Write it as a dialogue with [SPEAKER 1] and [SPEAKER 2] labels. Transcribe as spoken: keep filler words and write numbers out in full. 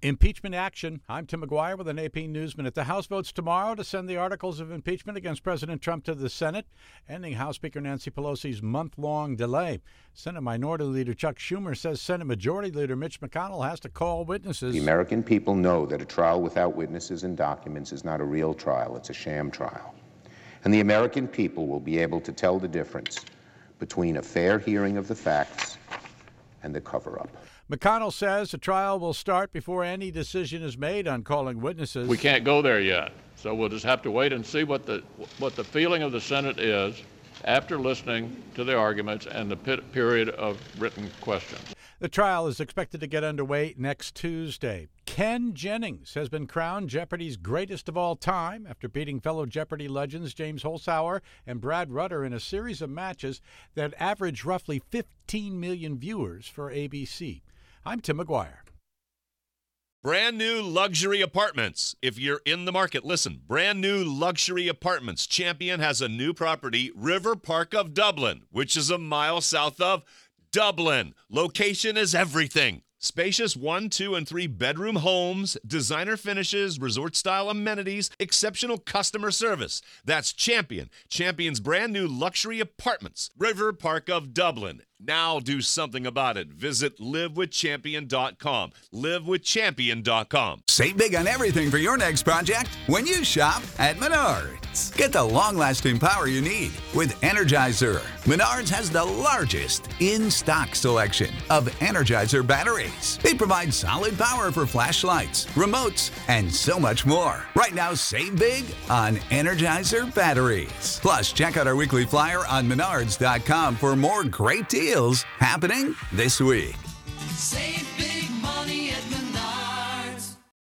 [SPEAKER 1] Impeachment action. I'm Tim McGuire with an A P News Minute. The House votes tomorrow to send the articles of impeachment against President Trump to the Senate, ending House Speaker Nancy Pelosi's month-long delay. Senate Minority Leader Chuck Schumer says Senate Majority Leader Mitch McConnell has to call witnesses.
[SPEAKER 2] The American people know that a trial without witnesses and documents is not a real trial. It's a sham trial. And the American people will be able to tell the difference between a fair hearing of the facts and the cover-up.
[SPEAKER 1] McConnell says the trial will start before any decision is made on calling witnesses.
[SPEAKER 3] We can't go there yet, so we'll just have to wait and see what the what the feeling of the Senate is after listening to the arguments and the period of written questions.
[SPEAKER 1] The trial is expected to get underway next Tuesday. Ken Jennings has been crowned Jeopardy's greatest of all time after beating fellow Jeopardy legends James Holzhauer and Brad Rutter in a series of matches that averaged roughly fifteen million viewers for A B C. I'm Tim McGuire.
[SPEAKER 4] Brand new luxury apartments. If you're in the market, listen. Brand new luxury apartments. Champion has a new property, River Park of Dublin, which is a mile south of Dublin. Location is everything. Spacious one, two, and three bedroom homes, designer finishes, resort-style amenities, exceptional customer service. That's Champion. Champion's brand new luxury apartments, River Park of Dublin. Now do something about it. Visit live with champion dot com. live with champion dot com.
[SPEAKER 5] Save big on everything for your next project when you shop at Menards. Get the long-lasting power you need with Energizer. Menards has the largest in-stock selection of Energizer batteries. They provide solid power for flashlights, remotes, and so much more. Right now, save big on Energizer batteries. Plus, check out our weekly flyer on menards dot com for more great deals happening this week.
[SPEAKER 6] Save